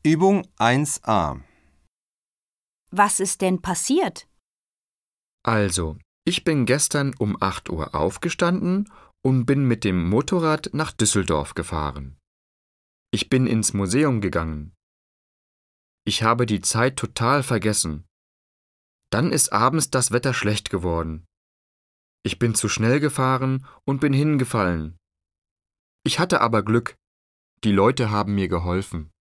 Übung 1a. Was ist denn passiert? Also, ich bin gestern um 8 Uhr aufgestanden und bin mit dem Motorrad nach Düsseldorf gefahren. Ich bin ins Museum gegangen. Ich habe die Zeit total vergessen. Dann ist abends das Wetter schlecht geworden. Ich bin zu schnell gefahren und bin hingefallen. Ich hatte aber Glück. Die Leute haben mir geholfen.